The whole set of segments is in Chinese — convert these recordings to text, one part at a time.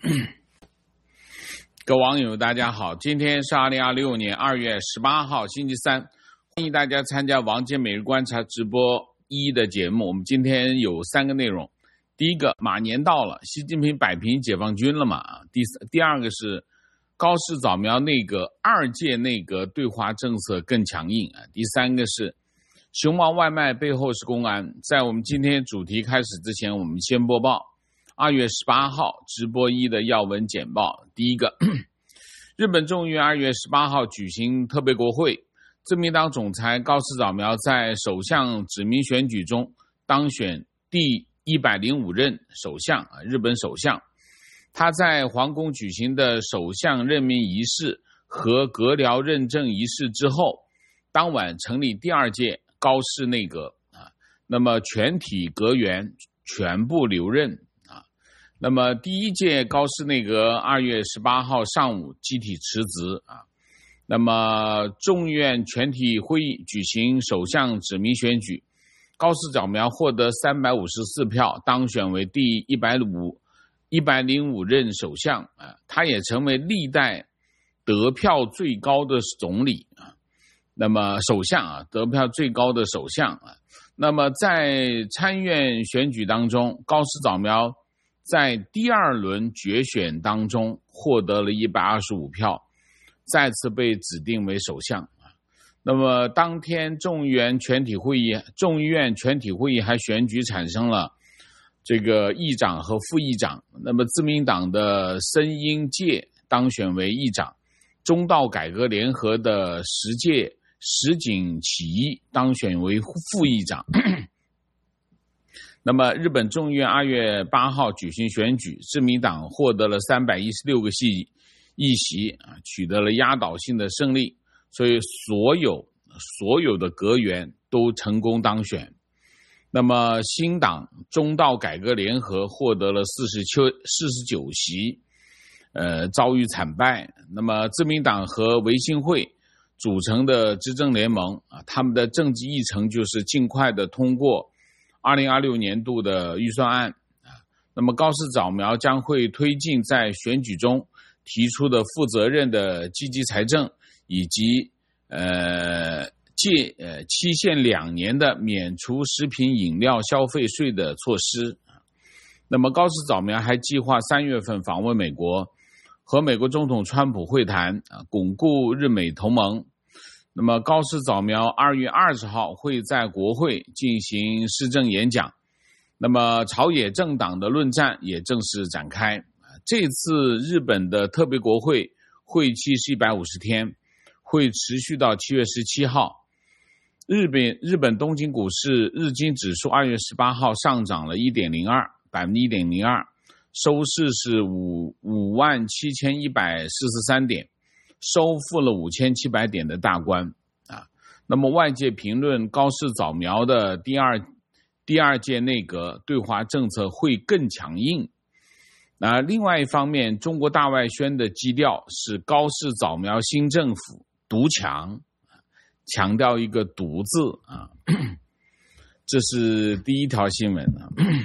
各位网友大家好，今天是2026年2月18号星期三，欢迎大家参加王杰每日观察直播1的节目。我们今天有3个内容，第一个，马年到了，习近平摆平解放军了嘛？第二个是高市早苗内阁2届内阁对华政策更强硬啊。第三个是熊猫外卖背后是公安。在我们今天主题开始之前，我们先播报2月18号直播1的要闻简报。第一个，日本众议院2月18号举行特别国会，自民党总裁高市早苗在首相指名选举中当选第105任首相，日本首相。他在皇宫举行的首相任命仪式和阁僚认证仪式之后，当晚成立第2届高市内阁，那么全体阁员全部留任。那么第1届高市内阁2月18号上午集体辞职。那么众议院全体会议举行首相指名选举，高市早苗获得354票，当选为第105任首相。他也成为历代得票最高的总理。那么首相得票最高的首相。那么在参院选举当中，高市早苗在第2轮决选当中获得了125票，再次被指定为首相。那么当天众议院全体会议还选举产生了这个议长和副议长。那么自民党的森英介当选为议长，中道改革联合的石井启当选为副议长。那么日本众议院2月8号举行选举，自民党获得了316个议席，取得了压倒性的胜利，所以所有的阁员都成功当选。那么新党中道改革联合获得了49席，遭遇惨败。那么自民党和维新会组成的执政联盟，他们的政治议程就是尽快的通过2026年度的预算案。那么高市早苗将会推进在选举中提出的负责任的积极财政，以及期限2年的免除食品饮料消费税的措施。那么高市早苗还计划3月份访问美国，和美国总统川普会谈，巩固日美同盟。那么高市早苗2月20号会在国会进行施政演讲。那么朝野政党的论战也正式展开。这次日本的特别国会会期是150天，会持续到7月17号。日本东京股市日经指数2月18号上涨了 1.02%，收市是57143点，收复了5700点的大关。那么外界评论高市早苗的第二届内阁对华政策会更强硬。另外一方面，中国大外宣的基调是高市早苗新政府独强，强调一个独字。这是第一条新闻。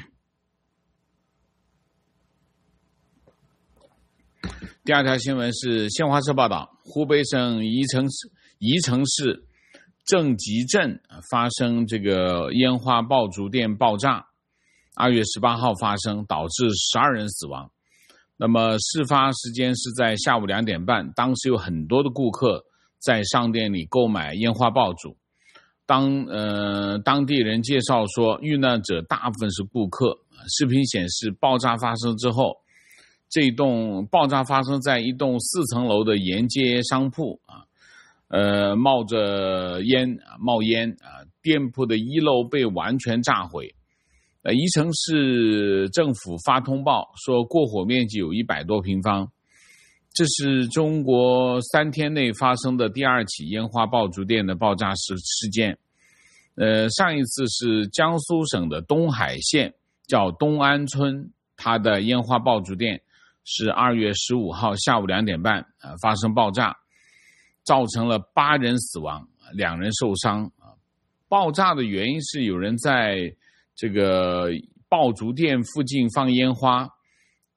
第2条新闻是新华社报道，湖北省宜城市正极镇发生这个烟花爆竹店爆炸，2月18号发生，导致12人死亡。那么事发时间是在下午2点半，当时有很多的顾客在商店里购买烟花爆竹。当地人介绍说，遇难者大部分是顾客。视频显示，爆炸发生之后，爆炸发生在一栋4层楼的沿街商铺，冒烟，店铺的1楼被完全炸毁。宜城市政府发通报说，过火面积有100多平方。这是中国3天内发生的第2起烟花爆竹店的爆炸事件。上一次是江苏省的东海县叫东安村，它的烟花爆竹店是2月15号下午2点半发生爆炸，造成了8人死亡，2人受伤。爆炸的原因是有人在这个爆竹店附近放烟花，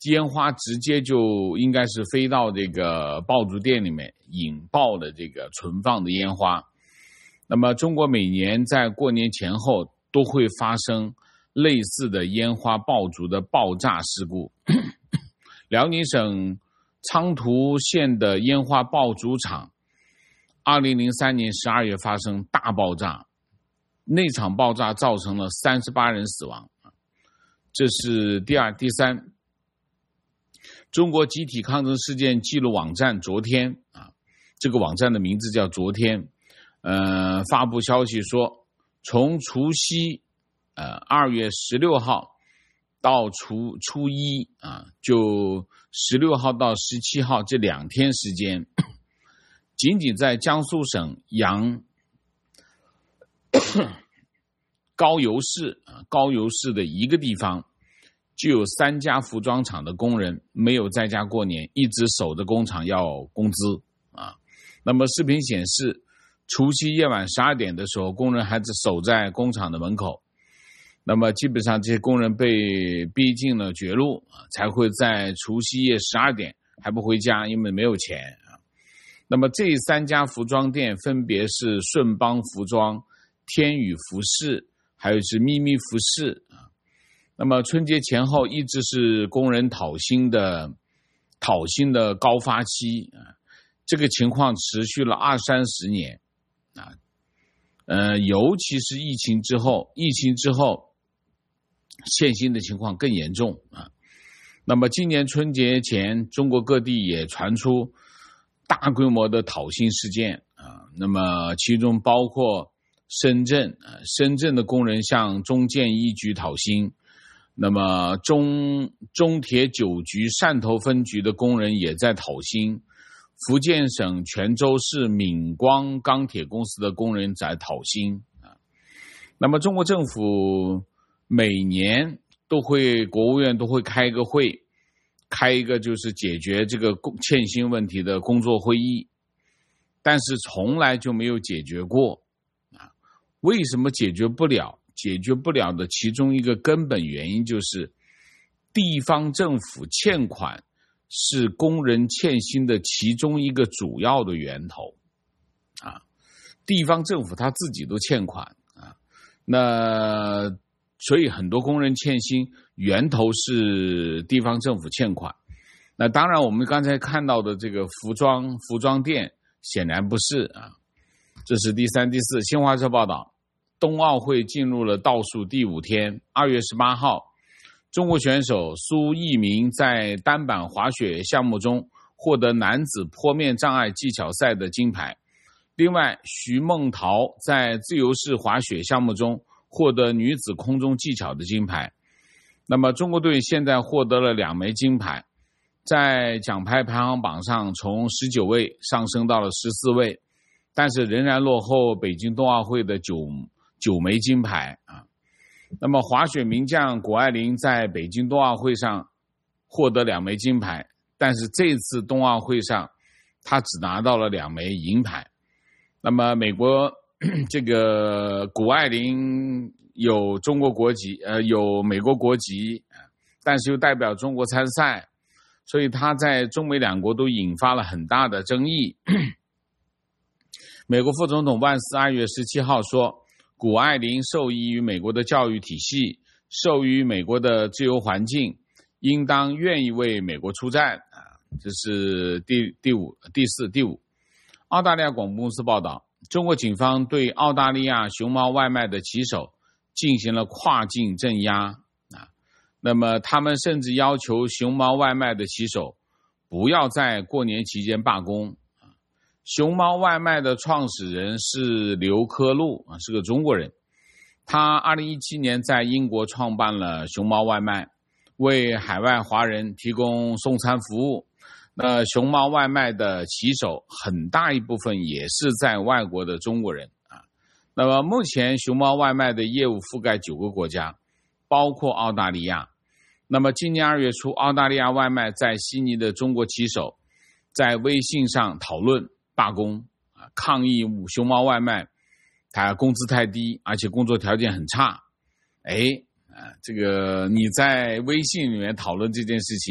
烟花直接就应该是飞到这个爆竹店里面引爆的这个存放的烟花。那么中国每年在过年前后都会发生类似的烟花爆竹的爆炸事故。辽宁省昌图县的烟花爆竹厂2003年12月发生大爆炸，那场爆炸造成了38人死亡。这是第二。第三，中国集体抗争事件记录网站昨天这个网站的名字叫昨天发布消息说，从除夕2月16号到初一就16号到17号这2天时间，仅仅在江苏省阳高邮市的一个地方，就有3家服装厂的工人没有在家过年，一直守着工厂要工资那么视频显示，除夕夜晚12点的时候，工人还是守在工厂的门口。那么基本上这些工人被逼进了绝路才会在除夕夜12点还不回家，因为没有钱那么这3家服装店分别是顺邦服装、天宇服饰，还有是咪咪服饰那么春节前后一直是工人讨薪的高发期这个情况持续了20-30年尤其是疫情之后欠薪的情况更严重那么今年春节前，中国各地也传出大规模的讨薪事件那么其中包括深圳的工人向中建一局讨薪，那么中铁9局汕头分局的工人也在讨薪，福建省泉州市闽光钢铁公司的工人在讨薪那么中国政府每年国务院都会开一个就是解决这个欠薪问题的工作会议，但是从来就没有解决过为什么解决不了？解决不了的其中一个根本原因就是地方政府欠款是工人欠薪的其中一个主要的源头地方政府他自己都欠款那所以很多工人欠薪源头是地方政府欠款。那当然我们刚才看到的这个服装店显然不是这是第三。第四，新华社报道，冬奥会进入了倒数第5天，2月18号，中国选手苏翊鸣在单板滑雪项目中获得男子坡面障碍技巧赛的金牌。另外，徐梦桃在自由式滑雪项目中获得女子空中技巧的金牌。那么中国队现在获得了2枚金牌，在奖牌排行榜上从19位上升到了14位，但是仍然落后北京冬奥会的9枚金牌那么滑雪名将谷爱凌在北京冬奥会上获得2枚金牌，但是这次冬奥会上她只拿到了2枚银牌。那么美国这个谷爱凌有中国国籍有美国国籍，但是又代表中国参赛，所以她在中美两国都引发了很大的争议。美国副总统万斯2月17号说，谷爱凌受益于美国的教育体系，受益于美国的自由环境，应当愿意为美国出战这是第四。第五，澳大利亚广播公司报道，中国警方对澳大利亚熊猫外卖的骑手进行了跨境镇压那么他们甚至要求熊猫外卖的骑手不要在过年期间罢工。熊猫外卖的创始人是刘科禄是个中国人，他2017年在英国创办了熊猫外卖，为海外华人提供送餐服务。那熊猫外卖的骑手很大一部分也是在外国的中国人那么目前熊猫外卖的业务覆盖9个国家，包括澳大利亚。那么今年2月初，澳大利亚外卖在悉尼的中国骑手在微信上讨论罢工抗议熊猫外卖它工资太低，而且工作条件很差。这个你在微信里面讨论这件事情，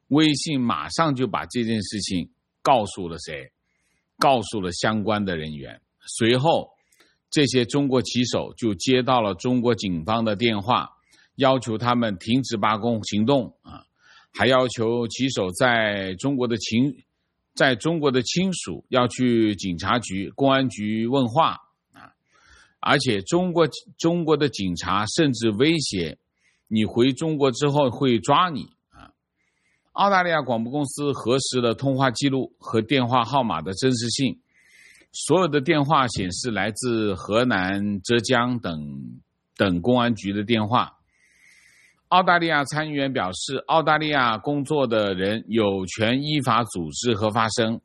微信马上就把这件事情告诉了谁？告诉了相关的人员。随后这些中国棋手就接到了中国警方的电话，要求他们停止罢工行动还要求棋手在中国的亲属要去警察局、公安局问话而且中国的警察甚至威胁你回中国之后会抓你澳大利亚广播公司核实了通话记录和电话号码的真实性，所有的电话显示来自河南、浙江等公安局的电话。澳大利亚参议员表示，澳大利亚工作的人有权依法组织和发声。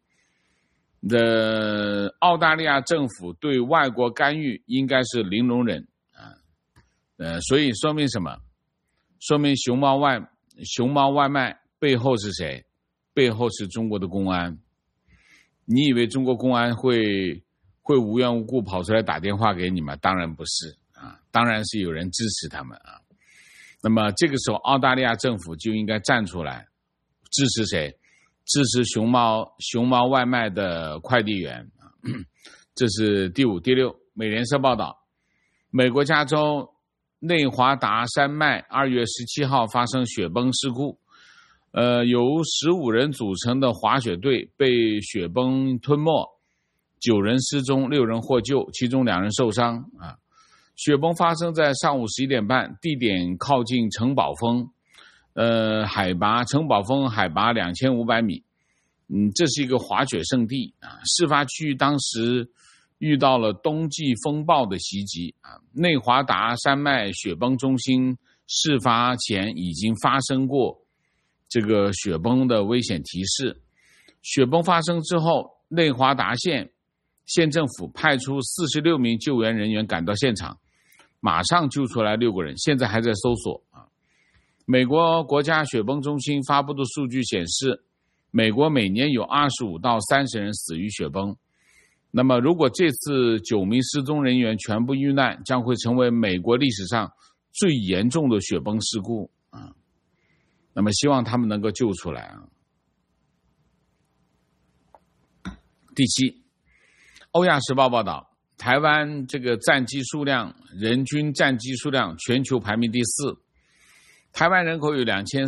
澳大利亚政府对外国干预应该是零容忍所以说明什么？说明熊猫外卖背后是谁？背后是中国的公安。你以为中国公安会无缘无故跑出来打电话给你吗？当然不是当然是有人支持他们那么这个时候澳大利亚政府就应该站出来支持谁？支持熊猫外卖的快递员这是第5。第6，美联社报道，美国加州内华达山脉2月17号发生雪崩事故由15人组成的滑雪队被雪崩吞没，9人失踪，6人获救，其中2人受伤雪崩发生在上午11点半，地点靠近城堡峰城堡峰海拔2500米这是一个滑雪胜地事发区域当时遇到了冬季风暴的袭击内华达山脉雪崩中心事发前已经发生过这个雪崩的危险提示。雪崩发生之后，内华达县政府派出46名救援人员赶到现场，马上救出来6个人，现在还在搜索美国国家雪崩中心发布的数据显示，美国每年有25到30人死于雪崩。那么如果这次9名失踪人员全部遇难，将会成为美国历史上最严重的雪崩事故那么希望他们能够救出来第7，欧亚时报报道，台湾这个战机数量，人均战机数量全球排名第4。台湾人口有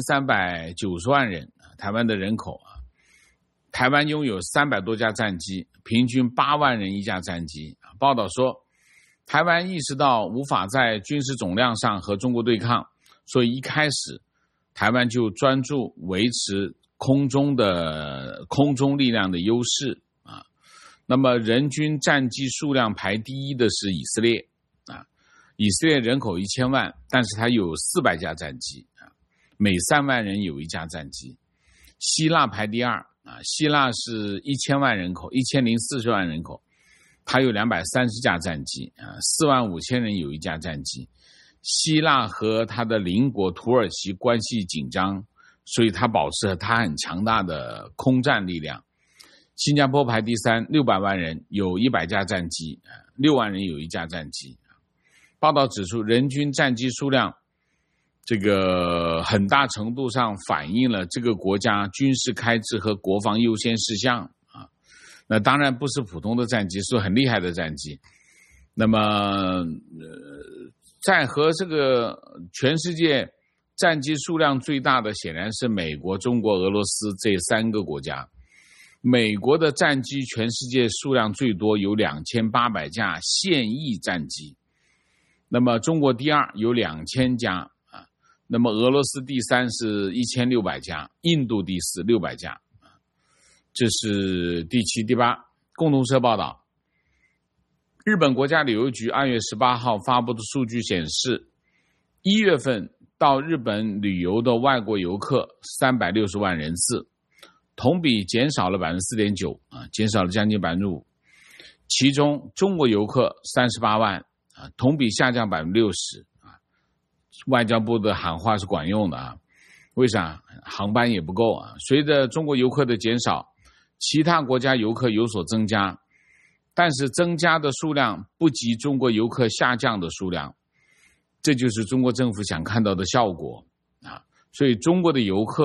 2390万人，台湾的人口台湾拥有300多架战机，平均8万人一架战机。报道说，台湾意识到无法在军事总量上和中国对抗，所以一开始台湾就专注维持空中力量的优势那么人均战机数量排第1的是以色列以色列人口1000万，但是它有400架战机每3万人有1架战机。希腊排第2希腊是1000万人口，1040万人口，它有230架战机45000人有1架战机。希腊和它的邻国土耳其关系紧张，所以它保持了它很强大的空战力量。新加坡排第3，600万人有100架战机，6万人有1架战机。报道指出，人均战机数量这个很大程度上反映了这个国家军事开支和国防优先事项那当然不是普通的战机，是很厉害的战机。那么在和这个全世界战机数量最大的显然是美国、中国、俄罗斯这3个国家。美国的战机全世界数量最多，有2800架现役战机。那么中国第2有2000架那么俄罗斯第3是1600架，印度第4 600架这是第7。第8，共同社报道，日本国家旅游局2月18号发布的数据显示，1月份到日本旅游的外国游客360万人次，同比减少了 4.9% 减少了将近 5%。其中中国游客38万同比下降 60%外交部的喊话是管用的为啥？航班也不够随着中国游客的减少，其他国家游客有所增加，但是增加的数量不及中国游客下降的数量，这就是中国政府想看到的效果所以中国的游客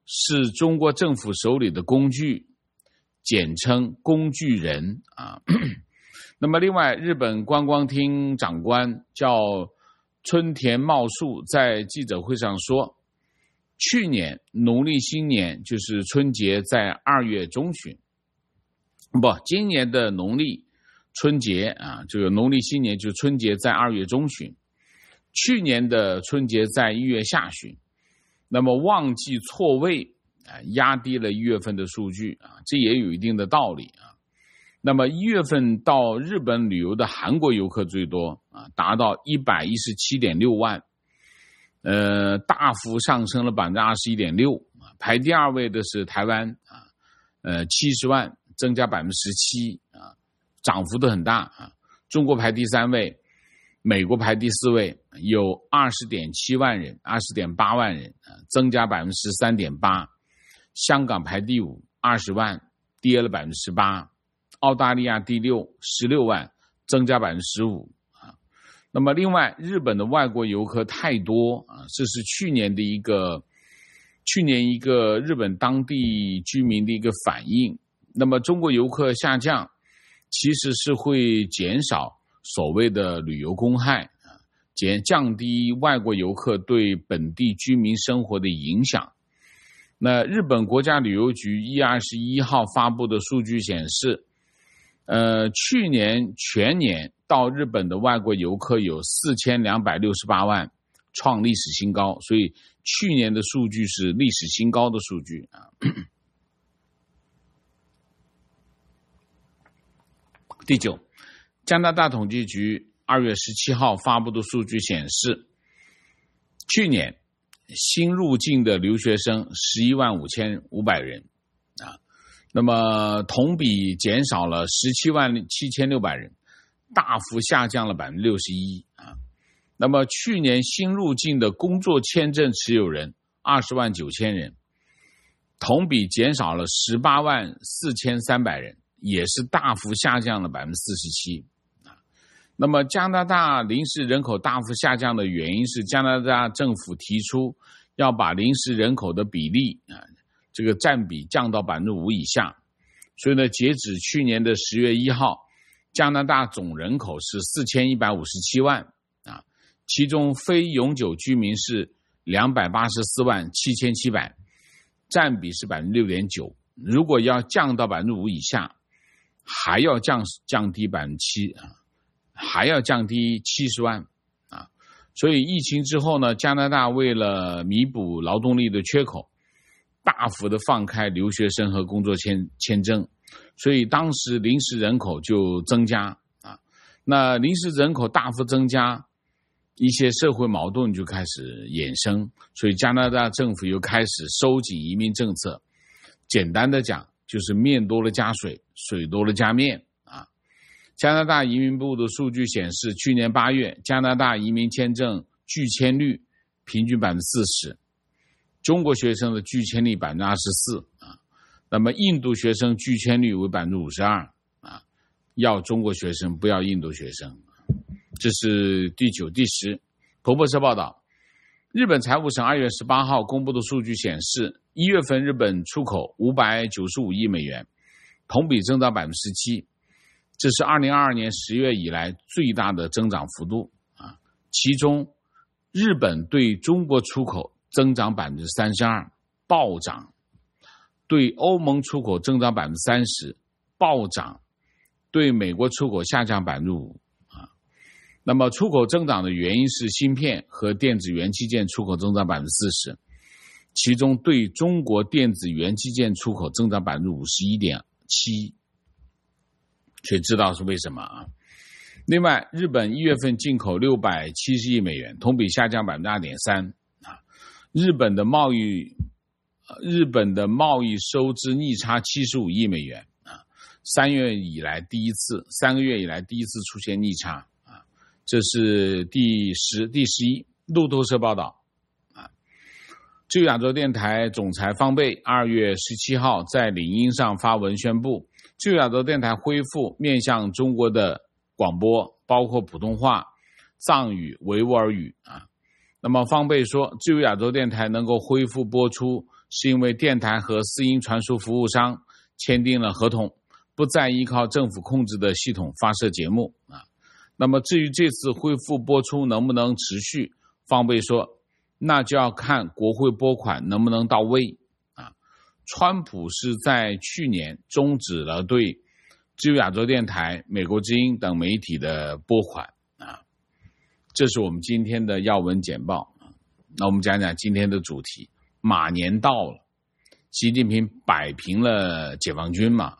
是中国政府手里的工具，简称工具人啊。那么另外，日本观光厅长官叫春田茂树在记者会上说，去年农历新年就是春节在2月中旬，今年的农历春节啊，这个农历新年就是春节在2月中旬，去年的春节在1月下旬。那么旺季错位啊，压低了1月份的数据啊，这也有一定的道理啊。那么1月份到日本旅游的韩国游客最多啊，达到117.6万，大幅上升了21.6%，排第2位的是台湾啊，70万，增加17%啊，涨幅都很大啊。中国排第3位，美国排第4位，有20.7万人，20.8万人，增加13.8%。香港排第5，20万，跌了18%。澳大利亚第6，16万，增加15%啊。那么另外，日本的外国游客太多啊，这是去年一个日本当地居民的一个反应。那么中国游客下降，其实是会减少所谓的旅游公害啊，降低外国游客对本地居民生活的影响。那日本国家旅游局1月21号发布的数据显示，去年全年到日本的外国游客有4268万，创历史新高，所以去年的数据是历史新高的数据啊。第9，加拿大统计局2月17号发布的数据显示，去年新入境的留学生115500人啊，那么同比减少了177600人，大幅下降了61%啊。那么去年新入境的工作签证持有人209000人，同比减少了184300人，也是大幅下降了47%啊。那么加拿大临时人口大幅下降的原因是加拿大政府提出要把临时人口的比例啊，这个占比降到5%以下。所以呢，截止去年的10月1号，加拿大总人口是4157万啊，其中非永久居民是284万7700，占比是6.9%。如果要降到5%以下，还要降低7%啊，还要降低70万啊。所以疫情之后呢，加拿大为了弥补劳动力的缺口，大幅的放开留学生和工作签证，所以当时临时人口就增加啊。那临时人口大幅增加，一些社会矛盾就开始衍生，所以加拿大政府又开始收紧移民政策。简单的讲，就是面多了加水，水多了加面啊。加拿大移民部的数据显示，去年8月加拿大移民签证拒签率平均40%，中国学生的拒签率24%啊。那么印度学生拒签率为52%啊，要中国学生不要印度学生。这是第9、第10。彭博社报道，日本财务省2月18号公布的数据显示，1月份日本出口595亿美元，同比增长17%，这是2022年10月以来最大的增长幅度啊。其中，日本对中国出口增长32%，暴涨；对欧盟出口增长30%，暴涨；对美国出口下降5%啊。那么出口增长的原因是芯片和电子元器件出口增长40%，其中对中国电子元器件出口增长51.7%，所以知道是为什么啊。另外，日本1月份进口670亿美元，同比下降2.3%啊。日本的贸易收支逆差75亿美元啊，3个月以来第一次出现逆差啊。这是第11。路透社报道啊，自由亚洲电台总裁方贝2月17号在领英上发文宣布，自由亚洲电台恢复面向中国的广播，包括普通话、藏语、维吾尔语啊。那么方贝说，自由亚洲电台能够恢复播出是因为电台和私营传输服务商签订了合同，不再依靠政府控制的系统发射节目啊。那么至于这次恢复播出能不能持续，方贝说那就要看国会拨款能不能到位啊。川普是在去年终止了对自由亚洲电台、美国之音等媒体的拨款啊。这是我们今天的要闻简报。那我们讲讲今天的主题，马年到了，习近平摆平了解放军嘛。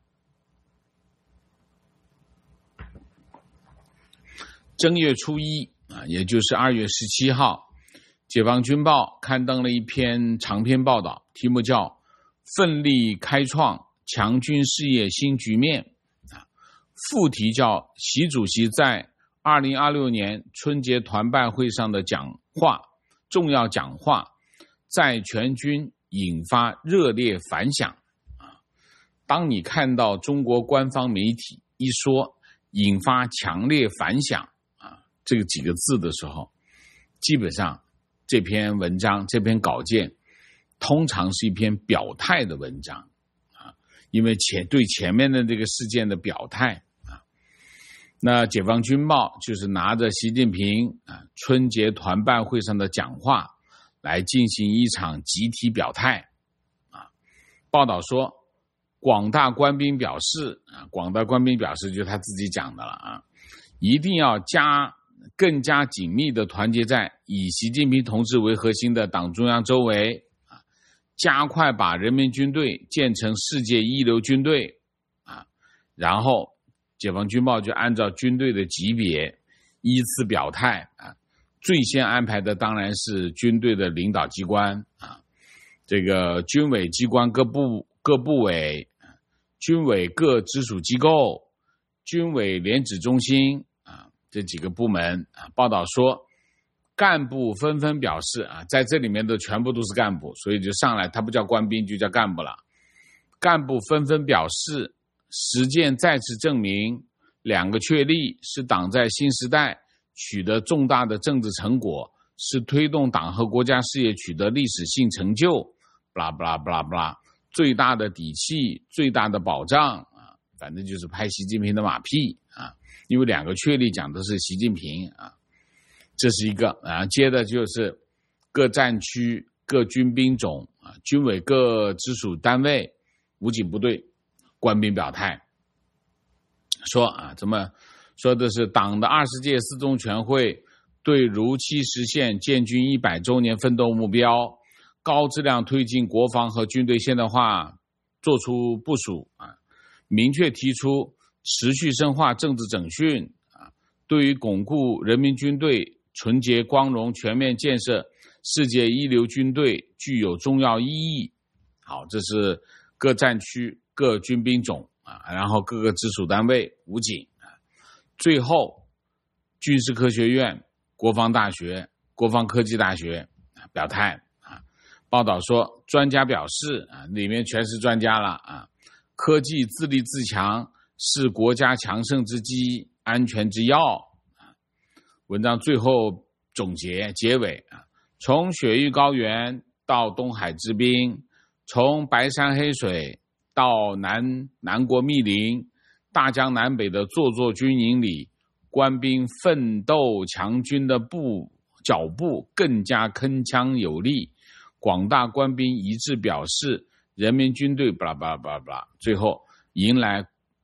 正月初一啊，也就是2月17号，解放军报刊登了一篇长篇报道，题目叫《奋力开创强军事业新局面》啊，副题叫习主席在2026年春节团拜会上的讲话，重要讲话在全军引发热烈反响啊。当你看到中国官方媒体一说引发强烈反响啊这个几个字的时候，基本上这篇文章这篇稿件通常是一篇表态的文章啊，因为对前面的这个事件的表态啊。那解放军报就是拿着习近平啊春节团拜会上的讲话来进行一场集体表态啊。报道说，广大官兵表示啊，广大官兵表示就是他自己讲的了啊，一定要更加紧密地团结在以习近平同志为核心的党中央周围啊，加快把人民军队建成世界一流军队啊。然后解放军报就按照军队的级别依次表态啊。最先安排的当然是军队的领导机关啊，这个军委机关各部委、军委各直属机构、军委联指中心啊这几个部门啊。报道说，干部纷纷表示啊，在这里面的全部都是干部，所以就上来他不叫官兵就叫干部了。干部纷纷表示，实践再次证明2个确立是党在新时代取得重大的政治成果，是推动党和国家事业取得历史性成就，不啦不啦不啦不啦，最大的底气，最大的保障啊，反正就是拍习近平的马屁啊。因为2个确立讲的是习近平啊，这是一个啊。接着就是各战区、各军兵种啊、军委各直属单位、武警部队官兵表态，说啊，怎么说的是党的20届四中全会对如期实现建军100周年奋斗目标，高质量推进国防和军队现代化做出部署啊，明确提出持续深化政治整训啊，对于巩固人民军队纯洁光荣全面建设世界一流军队具有重要意义。好，这是各战区、各军兵种啊，然后各个直属单位、武警啊，最后军事科学院、国防大学、国防科技大学表态啊。报道说，专家表示啊，里面全是专家了啊，科技自立自强是国家强盛之基、安全之要啊。文章最后总结结尾啊，从雪域高原到东海之滨，从白山黑水到南国密林，大江南北的座座军营里，官兵奋斗强军的脚步更加铿锵有力，广大官兵一致表示，人民军队巴拉巴拉巴拉巴拉，最后迎来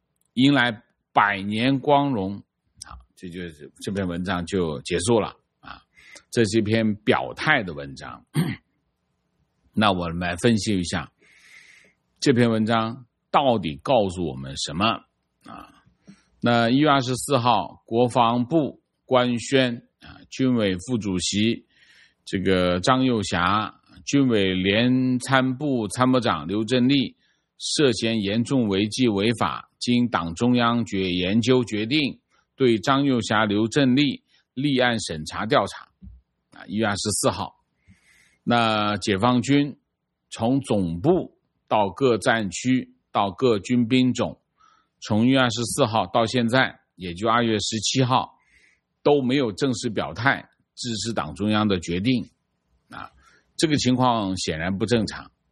100年光荣。好，这篇文章就结束了啊。这是一篇表态的文章。那我们来分析一下这篇文章到底告诉我们什么啊？那1月24号，国防部官宣啊，军委副主席这个张又侠、军委联参部参谋长刘振立涉嫌严重违纪违法，经党中央研究决定，对张又侠、刘振立立案审查调查。啊，1月24号，那解放军从总部到各战区到各军兵种，从1月24号到现在，也就2月17号，都没有正式表态支持党中央的决定啊，这个情况显然不正常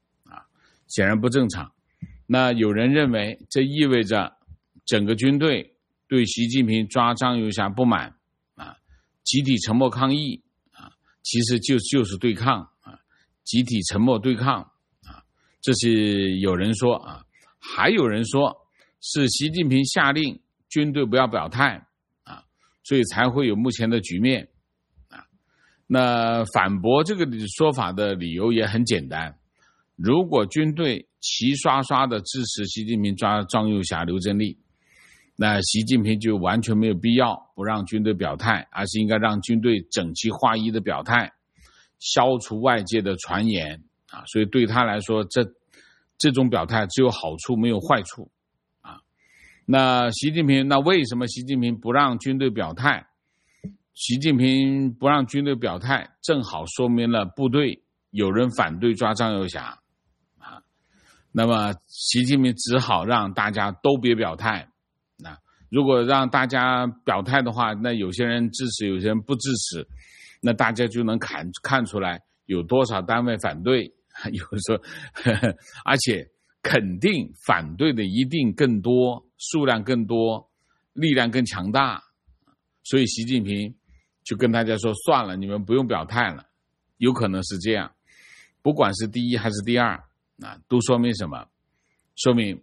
显然不正常。那有人认为这意味着整个军队对习近平抓张又侠不满啊，集体沉默抗议啊，其实就是对抗啊，集体沉默对抗啊，这是有人说啊，还有人说是习近平下令军队不要表态啊，所以才会有目前的局面啊。那反驳这个说法的理由也很简单，如果军队齐刷刷的支持习近平抓张又侠、刘振立，那习近平就完全没有必要不让军队表态，而是应该让军队整齐划一的表态，消除外界的传言啊。所以对他来说，这种表态只有好处没有坏处啊。那为什么习近平不让军队表态？习近平不让军队表态，正好说明了部队有人反对抓张又侠啊。那么习近平只好让大家都别表态。如果让大家表态的话，那有些人支持，有些人不支持，那大家就能看出来有多少单位反对。有人说，而且肯定反对的一定更多，数量更多，力量更强大。所以习近平就跟大家说，算了，你们不用表态了。有可能是这样，不管是第一还是第二啊，都说明什么？说明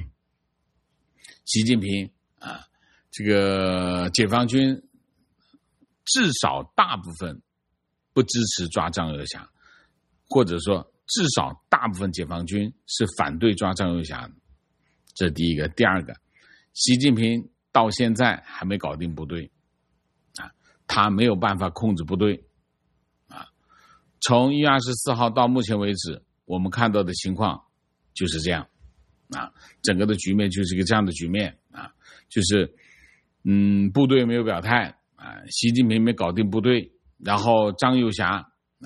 习近平啊，这个解放军至少大部分不支持抓张又侠，或者说至少大部分解放军是反对抓张又侠的。这是第一个。第二个，习近平到现在还没搞定部队啊，他没有办法控制部队啊。从1月24号到目前为止，我们看到的情况就是这样啊，整个的局面就是一个这样的局面啊，就是部队没有表态啊，习近平没搞定部队，然后张又侠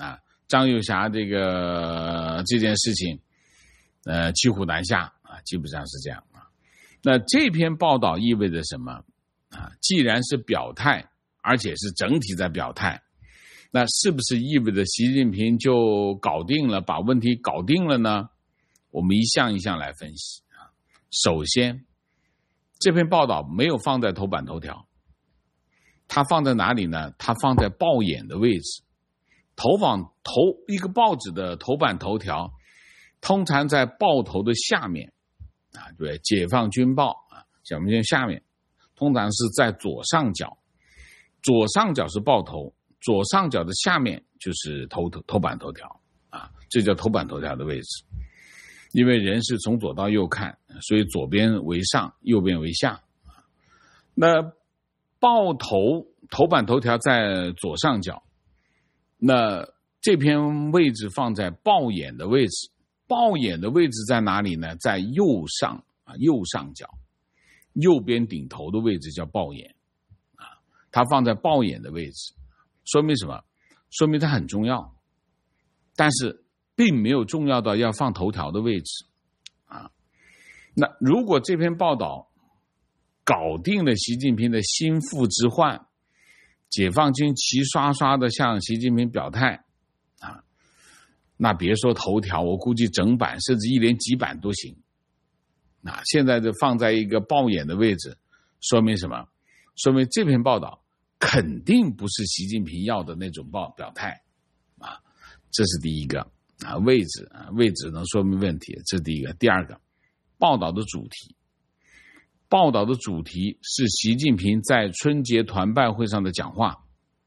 这件事情骑虎难下啊，基本上是这样啊。那这篇报道意味着什么啊？既然是表态，而且是整体在表态，那是不是意味着习近平就搞定了，把问题搞定了呢？我们一项一项来分析啊。首先，这篇报道没有放在头版头条，它放在哪里呢？它放在报眼的位置。一个报纸的头版头条，通常在报头的下面啊，对，解放军报啊，解放军下面，通常是在左上角，左上角是报头，左上角的下面就是头版头条啊，这叫头版头条的位置。因为人是从左到右看，所以左边为上，右边为下。那报头版头条在左上角，那这篇位置放在报眼的位置。报眼的位置在哪里呢？在右上角，右边顶头的位置叫报眼啊，它放在报眼的位置，说明什么？说明它很重要，但是并没有重要到要放头条的位置啊。那如果这篇报道搞定了习近平的心腹之患，解放军齐刷刷的向习近平表态啊，那别说头条，我估计整版甚至一连几版都行。那现在就放在一个报眼的位置，说明什么？说明这篇报道肯定不是习近平要的那种表态啊，这是第一个啊，位置能说明问题，这是第一个。第二个，报道的主题是习近平在春节团拜会上的讲话，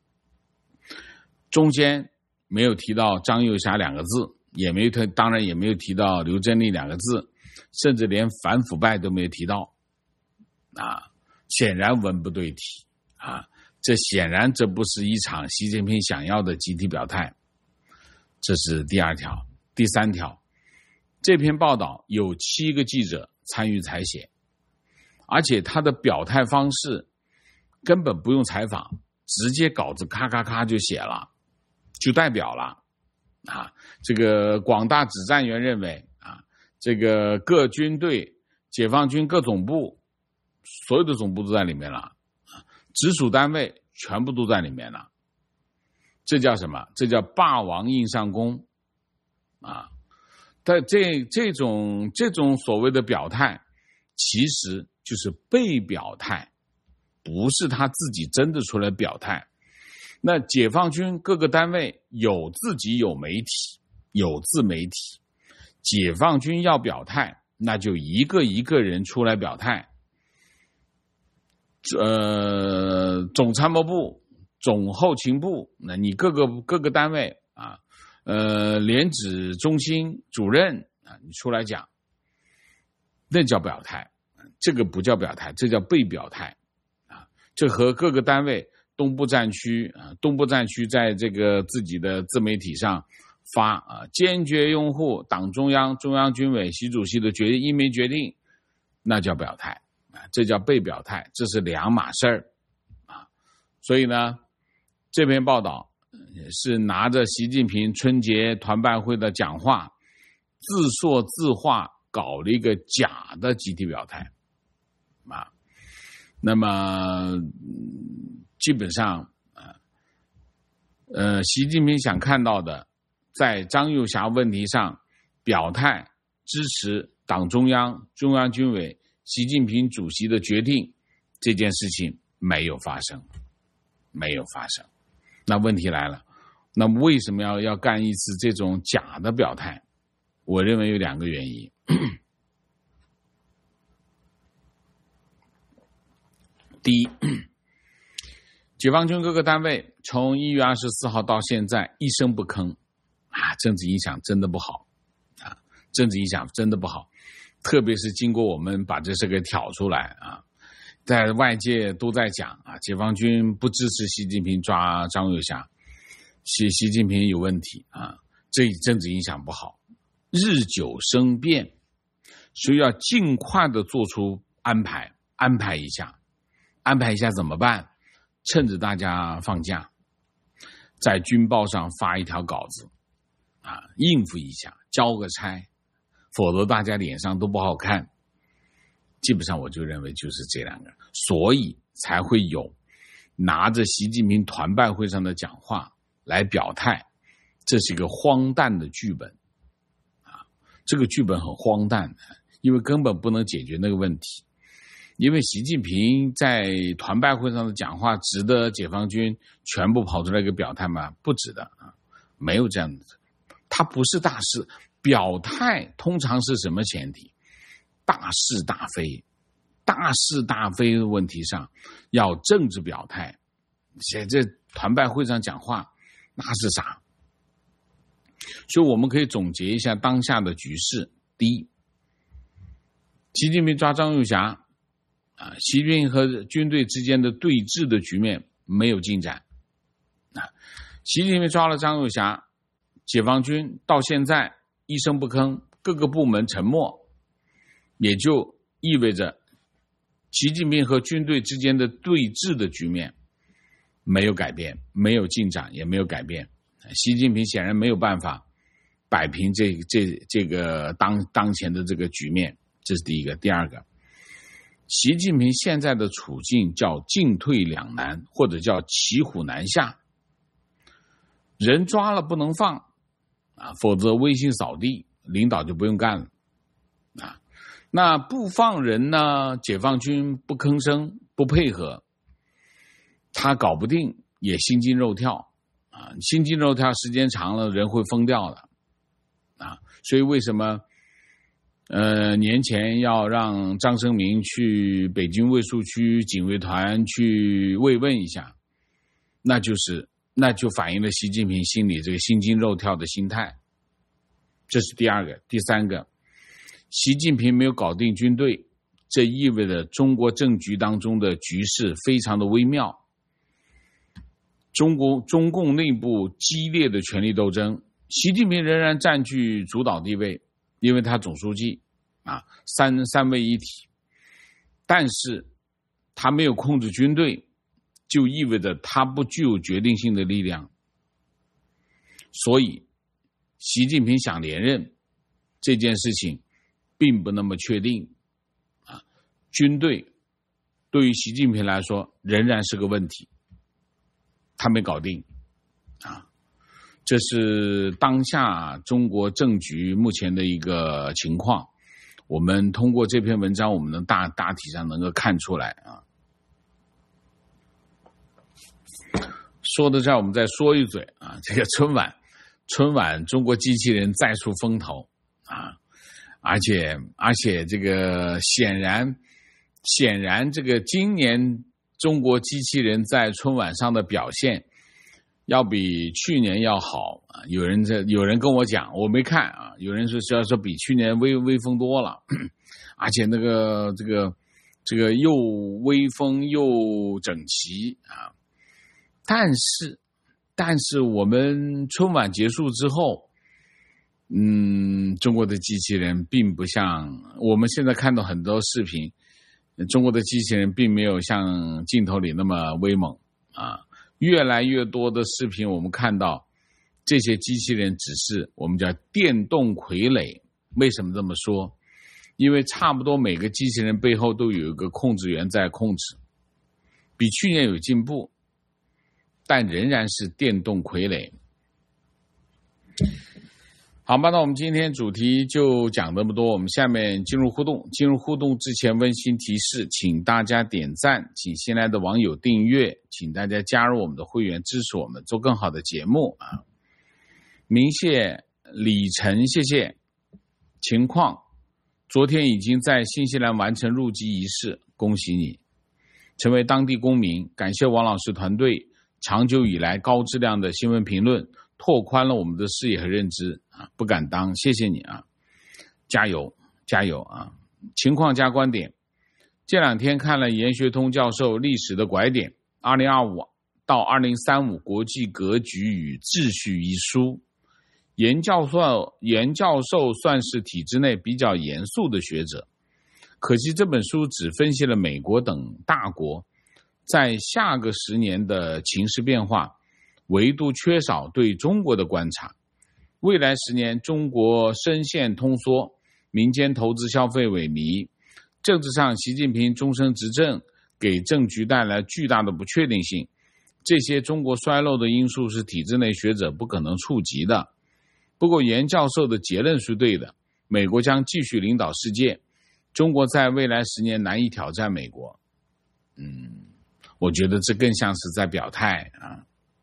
中间没有提到张又侠2个字，当然也没有提到刘振立2个字，甚至连反腐败都没有提到啊，显然文不对题啊，这不是一场习近平想要的集体表态。这是第二条。第三条，这篇报道有7个记者参与采写，而且他的表态方式根本不用采访，直接稿子咔咔咔就写了，就代表了啊。这个广大指战员认为啊，这个各军队、解放军各总部，所有的总部都在里面了啊，直属单位全部都在里面了。这叫什么？这叫霸王硬上弓啊！ 但这种所谓的表态，其实就是被表态，不是他自己真的出来表态。那解放军各个单位自己有媒体，有自媒体，解放军要表态，那就一个一个人出来表态。总参谋部、总后勤部，那你各个单位啊，联指中心主任啊，你出来讲，那叫表态。这个不叫表态，这叫被表态啊。这和各个单位东部战区在这个自己的自媒体上发啊，坚决拥护党中央、中央军委、习主席的一枚决定，那叫表态啊，这叫被表态，这是两码事儿啊。所以呢，这篇报道是拿着习近平春节团拜会的讲话，自说自话搞了一个假的集体表态啊。那么基本上习近平想看到的，在张又侠问题上表态支持党中央、中央军委、习近平主席的决定，这件事情没有发生。那问题来了，那为什么要干一次这种假的表态？我认为有两个原因。第一，解放军各个单位从1月24号到现在一声不吭啊，政治影响真的不好啊，特别是经过我们把这事给挑出来啊，在外界都在讲啊，解放军不支持习近平抓张又侠，习近平有问题啊，这政治影响不好，日久生变，所以要尽快的做出安排一下怎么办？趁着大家放假，在军报上发一条稿子啊，应付一下，交个差，否则大家脸上都不好看。基本上我就认为就是这两个，所以才会有拿着习近平团拜会上的讲话来表态，这是一个荒诞的剧本啊！这个剧本很荒诞，因为根本不能解决那个问题。因为习近平在团拜会上的讲话值得解放军全部跑出来一个表态吗？不值得啊，没有这样的。它不是大事，表态通常是什么前提？大是大非的问题上要政治表态。现在团拜会上讲话那是啥？所以我们可以总结一下当下的局势。第一，习近平抓张又侠啊，习近平和军队之间的对峙的局面没有进展啊。习近平抓了张又侠，解放军到现在一声不吭，各个部门沉默，也就意味着习近平和军队之间的对峙的局面没有改变，没有进展，也没有改变。习近平显然没有办法摆平这个当前的这个局面，这是第一个。第二个，习近平现在的处境叫进退两难，或者叫骑虎难下。人抓了不能放啊，否则威信扫地，领导就不用干了啊。那不放人呢，解放军不吭声不配合，他搞不定也心惊肉跳啊，心惊肉跳时间长了人会疯掉的啊。所以为什么年前要让张生明去北京卫戍区警卫团去慰问一下，那就反映了习近平心里这个心惊肉跳的心态。这是第二个。第三个，习近平没有搞定军队，这意味着中国政局当中的局势非常的微妙。中共内部激烈的权力斗争，习近平仍然占据主导地位，因为他总书记啊，三位一体，但是他没有控制军队，就意味着他不具有决定性的力量。所以习近平想连任这件事情并不那么确定啊，军队对于习近平来说仍然是个问题，他没搞定啊。 这是当下中国政局目前的一个情况。我们通过这篇文章，我们能大体上能够看出来啊。说到这儿，我们再说一嘴啊，这个春晚中国机器人再出风头啊，而且这个显然这个今年中国机器人在春晚上的表现要比去年要好啊！有人跟我讲，我没看啊，有人说比去年威风多了，而且这个又威风又整齐啊！但是我们春晚结束之后，中国的机器人并不像我们现在看到很多视频，中国的机器人并没有像镜头里那么威猛啊。越来越多的视频我们看到这些机器人只是我们叫电动傀儡。为什么这么说？因为差不多每个机器人背后都有一个控制员在控制，比去年有进步，但仍然是电动傀儡。好吧，那我们今天主题就讲这么多，我们下面进入互动。进入互动之前温馨提示，请大家点赞，请新来的网友订阅，请大家加入我们的会员，支持我们做更好的节目啊！明谢李晨，谢谢。情况，昨天已经在新西兰完成入籍仪式，恭喜你成为当地公民。感谢王老师团队长久以来高质量的新闻评论，拓宽了我们的视野和认知啊！不敢当，谢谢你啊！加油加油啊！情况加观点，这两天看了严学通教授历史的拐点2025到2035国际格局与秩序一书。严教授算是体制内比较严肃的学者，可惜这本书只分析了美国等大国在下个10年的情势变化，唯独缺少对中国的观察。未来10年中国深陷通缩，民间投资消费萎靡，政治上习近平终身执政给政局带来巨大的不确定性，这些中国衰落的因素是体制内学者不可能触及的。不过严教授的结论是对的，美国将继续领导世界，中国在未来10年难以挑战美国。我觉得这更像是在表态啊。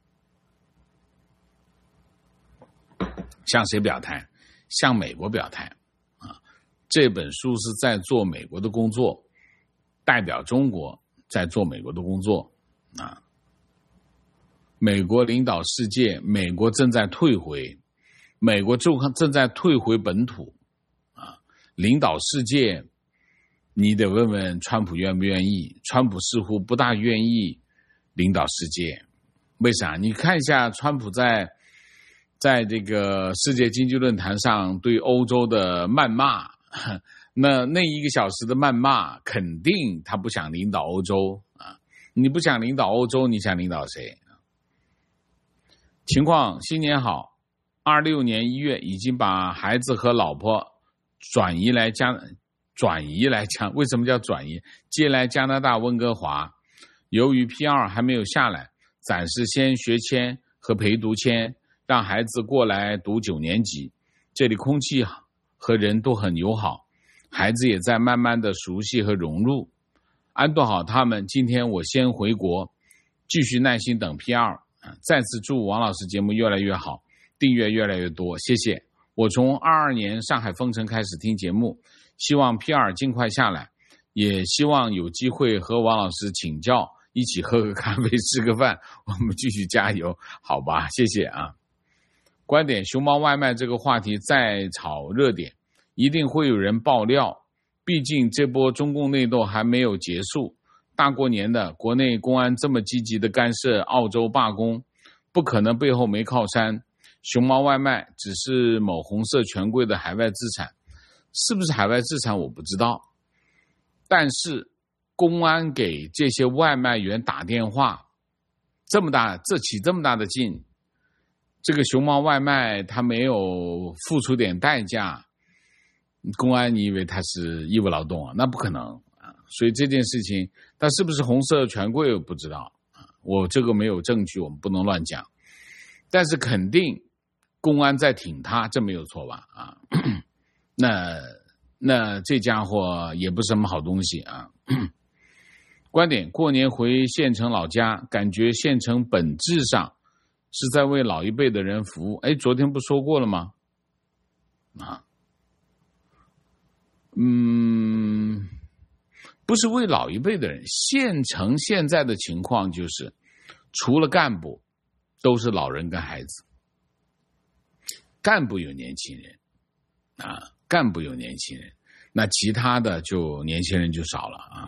向谁表态？向美国表态啊！这本书是在做美国的工作，代表中国在做美国的工作啊！美国领导世界，美国正在退回，美国正在退回本土啊！领导世界，你得问问川普愿不愿意？川普似乎不大愿意领导世界，为啥？你看一下川普在这个世界经济论坛上对欧洲的谩骂，那1个小时的谩骂，肯定他不想领导欧洲啊！你不想领导欧洲，你想领导谁？情况，新年好，26年1月已经把孩子和老婆转移来为什么叫转移？接来加拿大温哥华，由于 P2 还没有下来，暂时先学签和陪读签，让孩子过来读9年级，这里空气和人都很友好，孩子也在慢慢的熟悉和融入。安顿好他们，今天我先回国，继续耐心等 P2。再次祝王老师节目越来越好，订阅越来越多，谢谢。我从22年上海封城开始听节目，希望 P2 尽快下来，也希望有机会和王老师请教，一起喝个咖啡吃个饭，我们继续加油，好吧？谢谢啊。观点，熊猫外卖这个话题再炒热点，一定会有人爆料，毕竟这波中共内斗还没有结束，大过年的，国内公安这么积极的干涉澳洲罢工，不可能背后没靠山。熊猫外卖只是某红色权贵的海外资产，是不是海外资产我不知道，但是公安给这些外卖员打电话，起这么大的劲，这个熊猫外卖他没有付出点代价，公安你以为他是义务劳动啊？那不可能啊！所以这件事情他是不是红色权贵我不知道啊，我这个没有证据，我们不能乱讲。但是肯定公安在挺他，这没有错吧？啊，那这家伙也不是什么好东西啊。观点：过年回县城老家，感觉县城本质上是在为老一辈的人服务。昨天不说过了吗？不是为老一辈的人。县城现在的情况就是，除了干部，都是老人跟孩子。干部有年轻人，干部有年轻人，那其他的就年轻人就少了啊。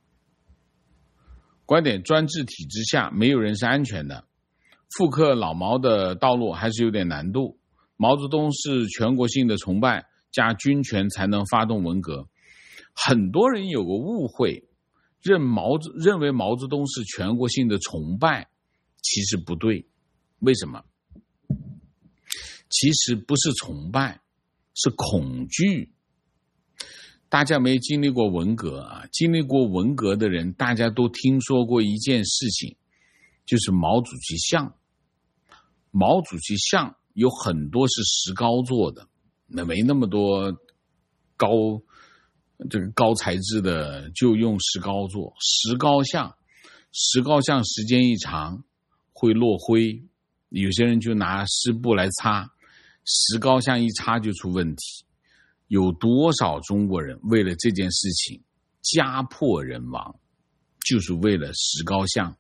观点：专制体制下，没有人是安全的。复刻老毛的道路还是有点难度。毛泽东是全国性的崇拜加军权才能发动文革。很多人有个误会，认为毛泽东是全国性的崇拜，其实不对。为什么？其实不是崇拜，是恐惧。大家没经历过文革啊，经历过文革的人，大家都听说过一件事情，就是毛主席像。毛主席像有很多是石膏做的，没那么多高材质的，就用石膏做。石膏像时间一长会落灰，有些人就拿湿布来擦，石膏像一擦就出问题。有多少中国人为了这件事情家破人亡，就是为了石膏像。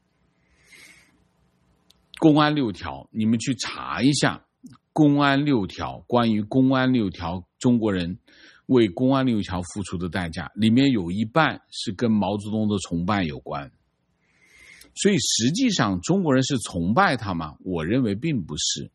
公安6条，你们去查一下公安6条，关于公安6条中国人为公安6条付出的代价，里面有一半是跟毛泽东的崇拜有关。所以实际上中国人是崇拜他吗？我认为并不是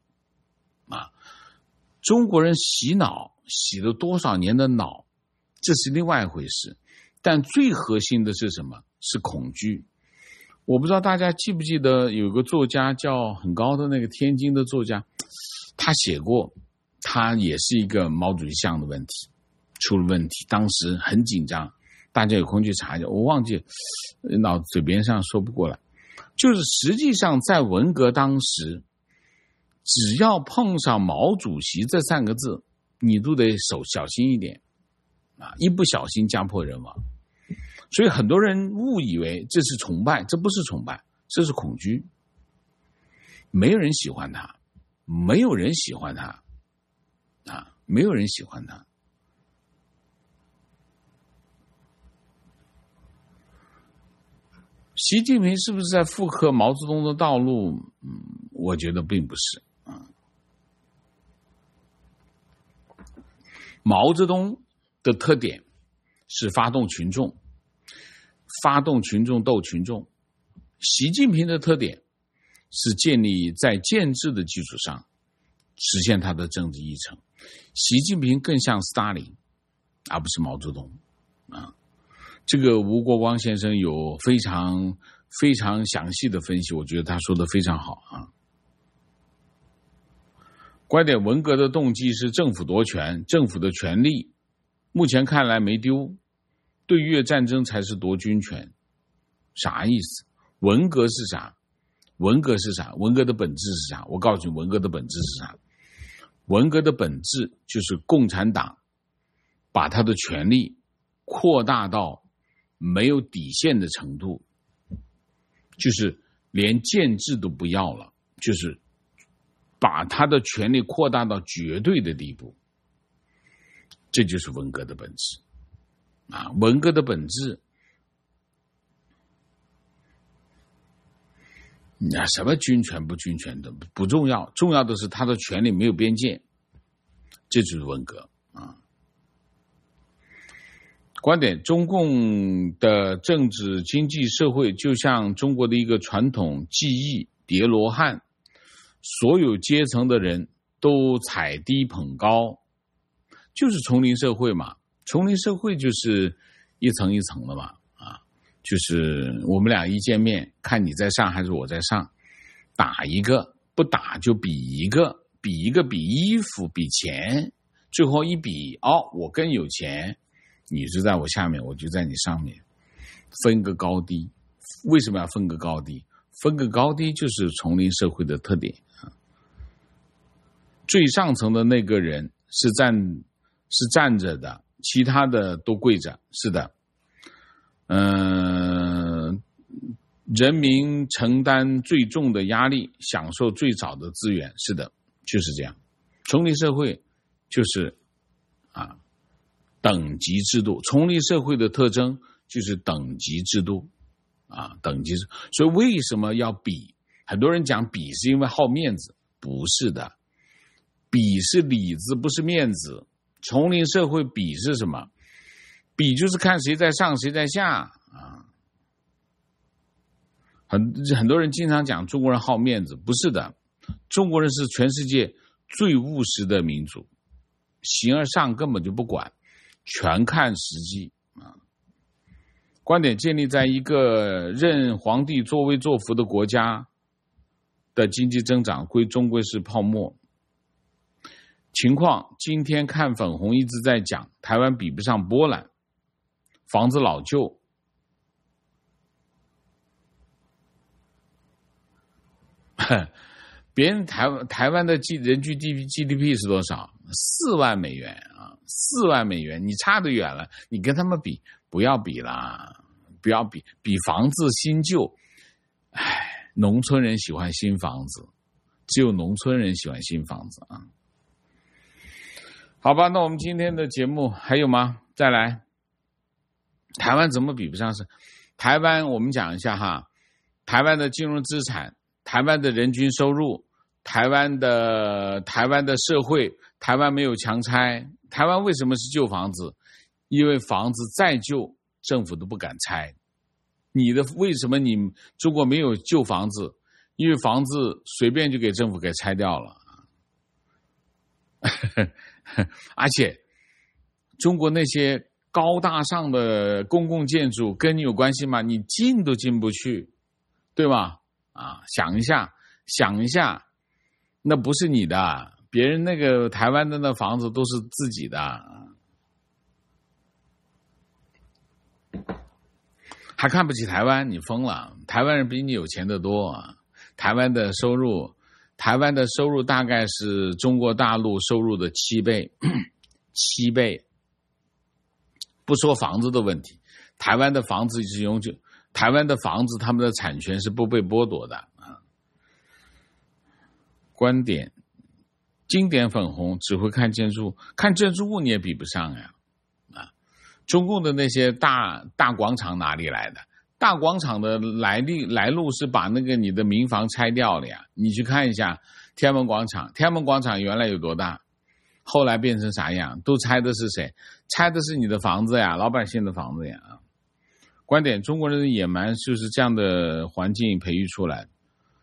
中国人洗脑洗了多少年的脑，这是另外一回事。但最核心的是什么？是恐惧。我不知道大家记不记得有个作家叫很高的那个天津的作家，他写过，他也是一个毛主席像的问题出了问题，当时很紧张，大家有空去查一下，我忘记脑子嘴边上说不过来。就是实际上在文革当时，只要碰上毛主席这3个字，你都得小心一点一不小心家破人亡。所以很多人误以为这是崇拜，这不是崇拜，这是恐惧。没有人喜欢他，没有人喜欢他没有人喜欢他。习近平是不是在复刻毛泽东的道路？我觉得并不是毛泽东的特点是发动群众斗群众。习近平的特点是建立在建制的基础上实现他的政治议程。习近平更像斯大林，而不是毛泽东这个吴国光先生有非常非常详细的分析，我觉得他说的非常好观点：文革的动机是政府夺权，政府的权力目前看来没丢，对越战争才是夺军权。啥意思？文革是啥？文革的本质是啥？我告诉你，文革的本质是啥？文革的本质就是共产党把他的权力扩大到没有底线的程度，就是连建制都不要了，就是把他的权力扩大到绝对的地步。这就是文革的本质文革的本质什么军权不军权的不重要，重要的是他的权力没有边界，这就是文革观点：中共的政治经济社会就像中国的一个传统技艺叠罗汉，所有阶层的人都踩低捧高，就是丛林社会嘛。丛林社会就是一层一层的嘛就是我们俩一见面，看你在上还是我在上，打一个，不打就比一个，比衣服比钱，最后一比我更有钱，你就在我下面，我就在你上面，分个高低。为什么要分个高低？分个高低就是丛林社会的特点最上层的那个人是站着的，其他的都跪着。是的，人民承担最重的压力，享受最少的资源。是的，就是这样。丛林社会就是等级制度，丛林社会的特征就是等级制度等级制度。所以为什么要比？很多人讲比是因为好面子，不是的，比是里子，不是面子。丛林社会比是什么？比就是看谁在上谁在下很多人经常讲中国人好面子，不是的，中国人是全世界最务实的民族，形而上根本就不管，全看实际观点建立在一个任皇帝作威作福的国家的经济增长终归是泡沫情况。今天看粉红一直在讲台湾比不上波兰，房子老旧，别人台湾的人均 GDP 是多少？4万美元4万美元，你差得远了，你跟他们比，不要比啦，不要比房子新旧。农村人喜欢新房子，只有农村人喜欢新房子好吧，那我们今天的节目还有吗？再来，台湾怎么比不上是？台湾我们讲一下台湾的金融资产，台湾的人均收入，台湾的社会，台湾没有强拆。台湾为什么是旧房子？因为房子再旧，政府都不敢拆。为什么你中国没有旧房子？因为房子随便就给政府给拆掉了。而且中国那些高大上的公共建筑跟你有关系吗？你进都进不去，对吧？想一下，那不是你的，别人那个台湾的那房子都是自己的，还看不起台湾，你疯了！台湾人比你有钱得多台湾的收入大概是中国大陆收入的7倍，7倍。不说房子的问题，台湾的房子是永久，台湾的房子他们的产权是不被剥夺的观点，经典粉红只会看建筑物，你也比不上呀中共的那些大广场哪里来的？大广场的来路是把那个你的民房拆掉了呀。你去看一下天安门广场原来有多大，后来变成啥样？都拆的是谁？拆的是你的房子呀，老百姓的房子呀。观点，中国人的野蛮就是这样的环境培育出来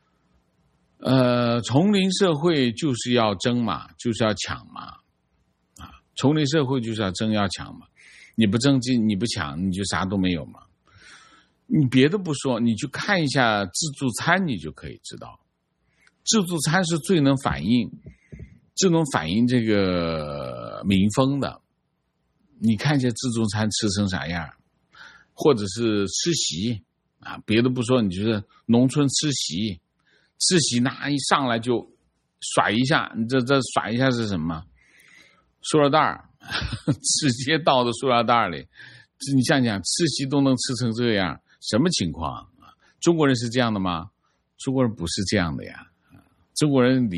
的。丛林社会就是要争嘛，就是要抢嘛丛林社会就是要争要抢嘛。你不争你不抢，你就啥都没有嘛。你别的不说，你去看一下自助餐，你就可以知道，自助餐是最能反映这个民风的。你看一下自助餐吃成啥样，或者是吃席别的不说，你就是农村吃席那一上来就甩一下，你这甩一下是什么？塑料袋直接倒到塑料袋里，你想想吃席都能吃成这样，什么情况中国人是这样的吗？中国人不是这样的呀。中国人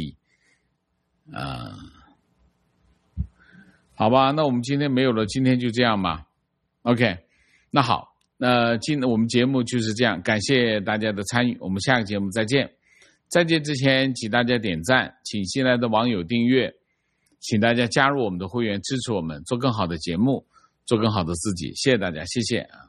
好吧，那我们今天没有了，今天就这样吧。OK， 那好，我们节目就是这样，感谢大家的参与，我们下个节目再见。再见之前，请大家点赞，请新来的网友订阅，请大家加入我们的会员，支持我们做更好的节目，做更好的自己。谢谢大家，谢谢